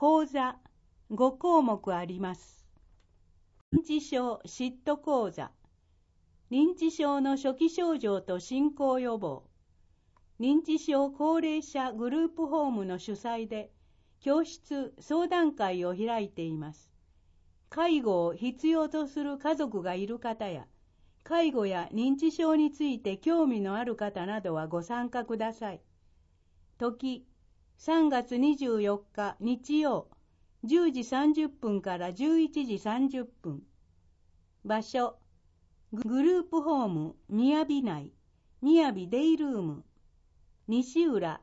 講座5項目あります。認知症嫉妬講座、認知症の初期症状と進行予防、認知症高齢者グループホームの主催で教室相談会を開いています。介護を必要とする家族がいる方や、介護や認知症について興味のある方などはご参加ください。時、3月24日日曜、10時30分から11時30分。場所、グループホーム、みやび内、みやびデイルーム、西浦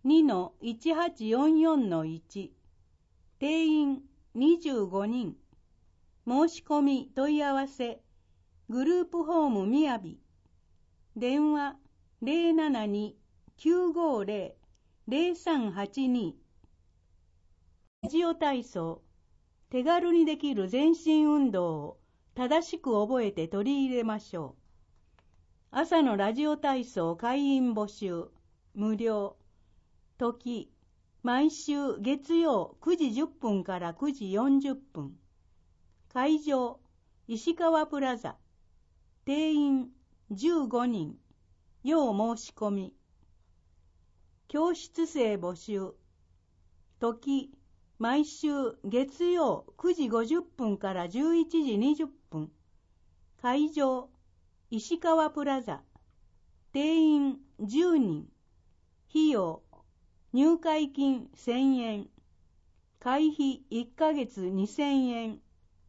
2-1844-1。定員25人。申し込み問い合わせ、グループホームみやび。電話072-950-0382。ラジオ体操。手軽にできる全身運動を正しく覚えて取り入れましょう。朝のラジオ体操会員募集。無料。時、毎週月曜9時10分から9時40分。会場、石川プラザ。定員15人。要申し込み。教室生募集。時、毎週月曜9時50分から11時20分。会場、石川プラザ。定員10人。費用、入会金1000円。会費1ヶ月2000円。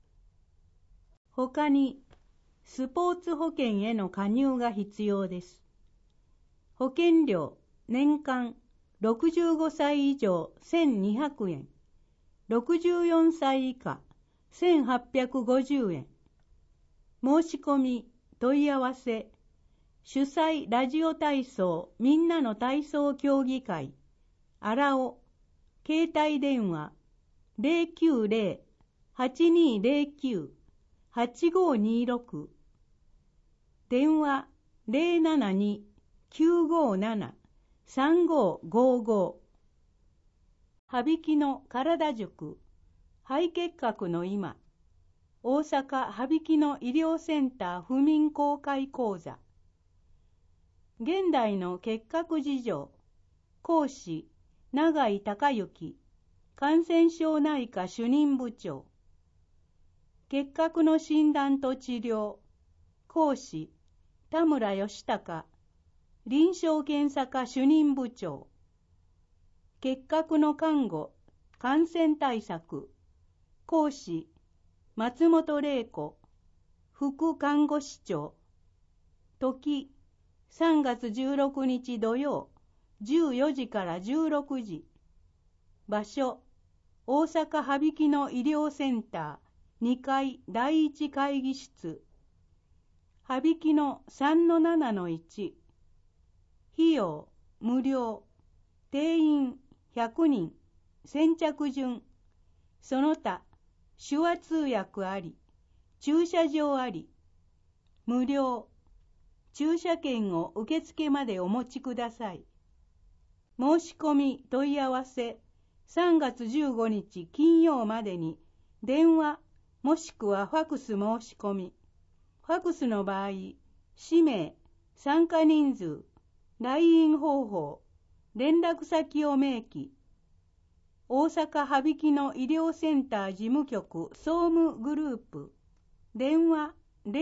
他に、スポーツ保険への加入が必要です。保険料、年間65歳以上1200円。64歳以下1850円。申し込み、問い合わせ、主催ラジオ体操みんなの体操協議会、荒尾、携帯電話090-8209-8526、電話072-957-3555。羽曳の体塾、肺結核の今、大阪羽曳の医療センター府民公開講座。現代の結核事情、講師、永井隆之、感染症内科主任部長。結核の診断と治療、講師、田村義孝、臨床検査科主任部長。結核の看護、感染対策、講師、松本玲子、副看護師長。時、3月16日土曜、14時から16時。場所、大阪羽曳の医療センター2階第1会議室。羽曳の 3-7-1。費用、無料。定員100人。先着順。その他、手話通訳あり。駐車場あり。無料。駐車券を受付までお持ちください。申し込み問い合わせ、3月15日金曜までに電話もしくはファクス申し込み。ファクスの場合、氏名、参加人数、来院方法、連絡先を明記。大阪羽曳の医療センター事務局総務グループ。電話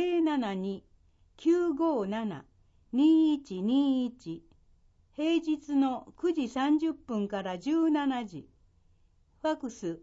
072-957-2121。平日の9時30分から17時。ファクス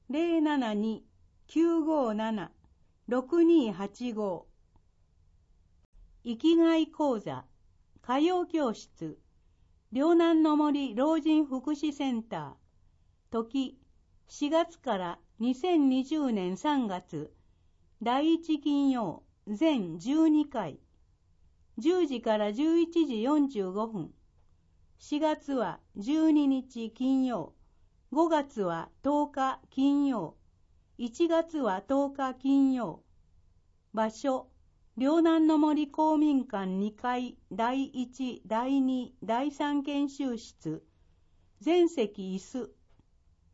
072-957-6285。生きがい講座、歌謡教室、両南の森老人福祉センター。時、4月から2020年3月、第1金曜、全12回。10時から11時45分。4月は12日金曜。5月は10日金曜。1月は10日金曜。場所、両南の森公民館2階第1、第2、第3研修室。全席椅子。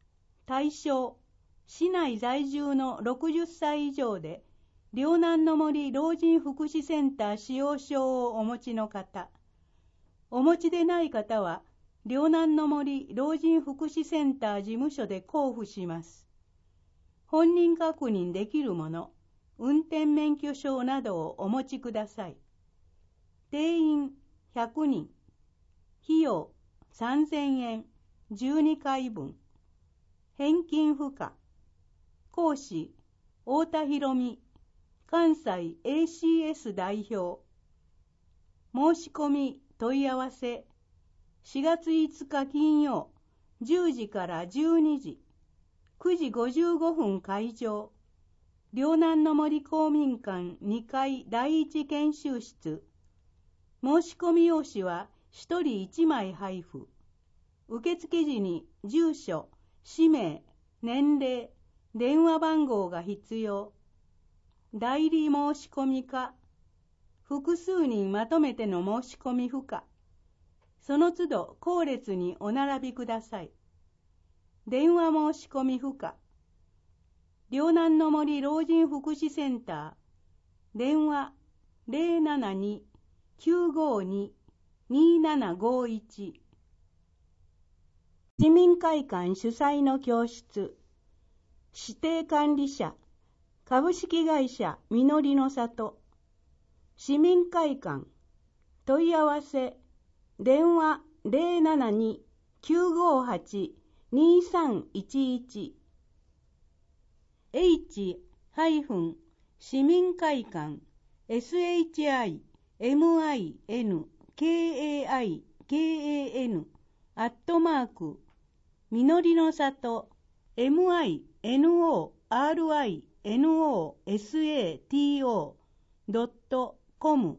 対象、市内在住の60歳以上で、両南の森老人福祉センター使用証をお持ちの方。お持ちでない方は、両南の森老人福祉センター事務所で交付します。本人確認できるもの、運転免許証などをお持ちください。定員100人。費用3000円、12回分。返金不可。講師、太田博美、関西 ACS 代表。申し込み問い合わせ。4月5日金曜、10時から12時。9時55分開場。両南の森公民館2階第一研修室。申し込み用紙は1人1枚配布。受付時に住所、氏名、年齢、電話番号が必要。代理申し込みか、複数人まとめての申し込み不可。その都度後列にお並びください。電話申し込み不可。両南の森老人福祉センター。電話072-952-2751。市民会館主催の教室。指定管理者。株式会社みのりの里。市民会館。問い合わせ。電話072-958-2311。H- 市民会館 SHIMINKAIKAN みのりの里 minorinosato.com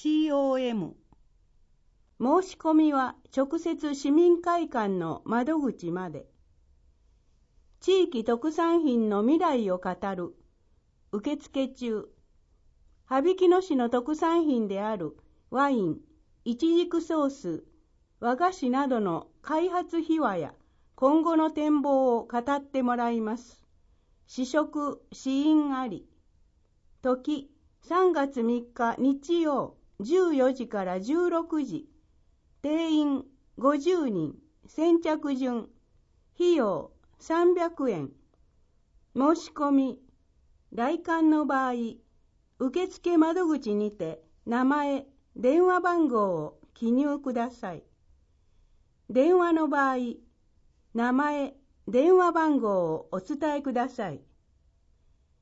申し込みは直接市民会館の窓口まで。地域特産品の未来を語る。受付中。羽曳野市の特産品であるワイン、イチジクソース、和菓子などの開発秘話や今後の展望を語ってもらいます。試食、試飲あり。時、3月3日日曜、14時から16時。定員50人、先着順。費用300円。申し込み。来館の場合、受付窓口にて名前、電話番号を記入ください。電話の場合、名前、電話番号をお伝えください。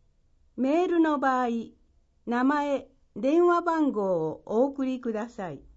メールの場合、名前、電話番号をお送りください。